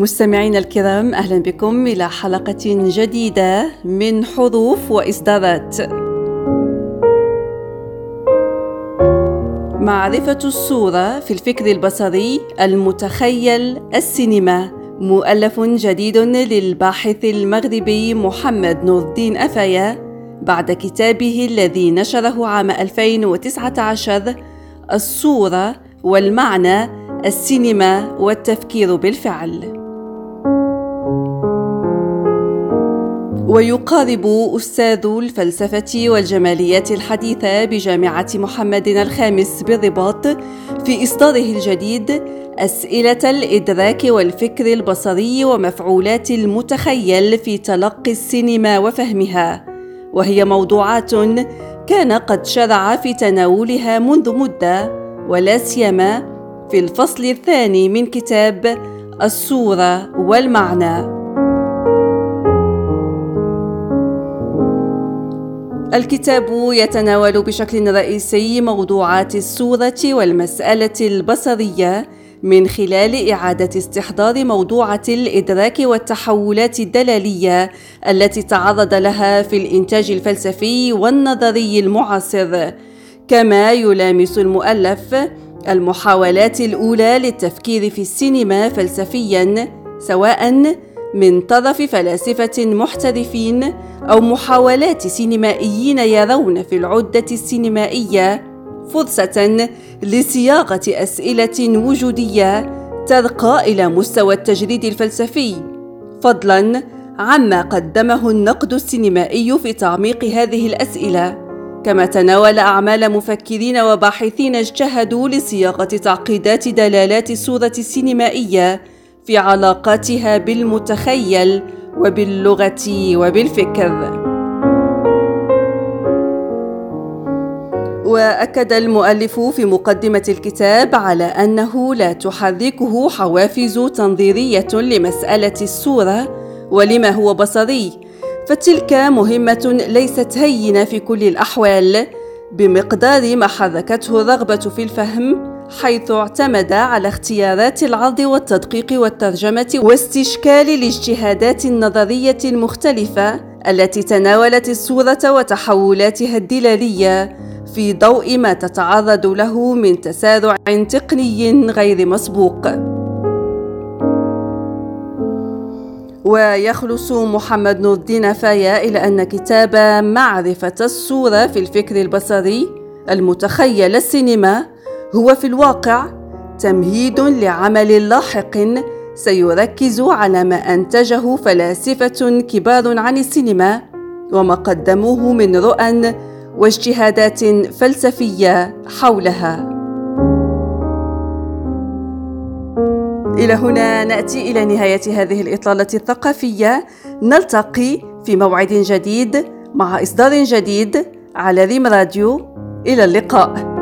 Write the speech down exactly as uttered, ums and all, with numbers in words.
مستمعينا الكرام، أهلا بكم إلى حلقة جديدة من حروف وإصدارات. معرفة الصورة في الفكر البصري المتخيل السينما، مؤلف جديد للباحث المغربي محمد نور الدين أفايا بعد كتابه الذي نشره عام ألفين وتسعة عشر الصورة والمعنى، السينما والتفكير بالفعل. ويقارب أستاذ الفلسفة والجماليات الحديثة بجامعة محمد الخامس بالرباط في إصداره الجديد أسئلة الإدراك والفكر البصري ومفعولات المتخيل في تلقي السينما وفهمها، وهي موضوعات كان قد شرع في تناولها منذ مدة، ولا سيما في الفصل الثاني من كتاب الصورة والمعنى. الكتاب يتناول بشكل رئيسي موضوعات الصورة والمسألة البصرية من خلال إعادة استحضار موضوعة الإدراك والتحولات الدلالية التي تعرض لها في الإنتاج الفلسفي والنظري المعاصر، كما يلامس المؤلف المحاولات الأولى للتفكير في السينما فلسفياً، سواء من طرف فلاسفة محترفين أو محاولات سينمائيين يرون في العدة السينمائية فرصة لصياغة أسئلة وجودية ترقى إلى مستوى التجريد الفلسفي، فضلاً عما قدمه النقد السينمائي في تعميق هذه الأسئلة، كما تناول أعمال مفكرين وباحثين اجتهدوا لصياغة تعقيدات دلالات الصورة السينمائية في علاقاتها بالمتخيل وباللغة وبالفكر. وأكد المؤلف في مقدمة الكتاب على أنه لا تحركه حوافز تنظيرية لمسألة الصورة ولما هو بصري، فتلك مهمة ليست هينة في كل الأحوال، بمقدار ما حركته الرغبة في الفهم، حيث اعتمد على اختيارات العرض والتدقيق والترجمة واستشكال الاجتهادات النظرية المختلفة التي تناولت الصورة وتحولاتها الدلالية في ضوء ما تتعرض له من تسارع تقني غير مسبوق. ويخلص محمد نور الدين أفايا إلى أن كتاب معرفة الصورة في الفكر البصري المتخيل السينما هو في الواقع تمهيد لعمل لاحق سيركز على ما أنتجه فلاسفة كبار عن السينما وما قدموه من رؤى واجتهادات فلسفية حولها. إلى هنا نأتي إلى نهاية هذه الإطلالة الثقافية، نلتقي في موعد جديد مع إصدار جديد على ريم راديو. إلى اللقاء.